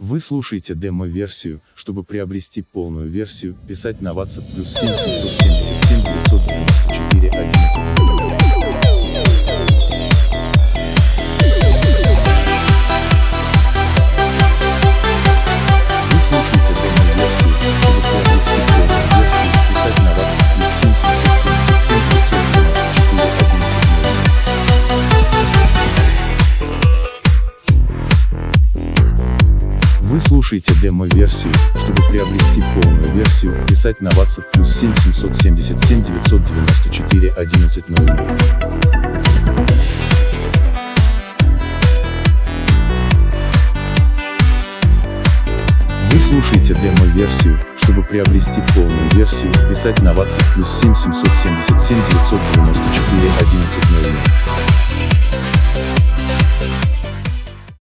Вы слушаете демо-версию. Чтобы приобрести полную версию, писать на WhatsApp +7 777 994 11. Вы слушаете демо-версию. Чтобы приобрести полную версию, писать на WhatsApp +7 777 994 11. Вы слушаете демо-версию. Чтобы приобрести полную версию, писать на WhatsApp +7 777 994 1100. Вы слушаете демо-версию. Чтобы приобрести полную версию, писать на WhatsApp +7 777 994 1100.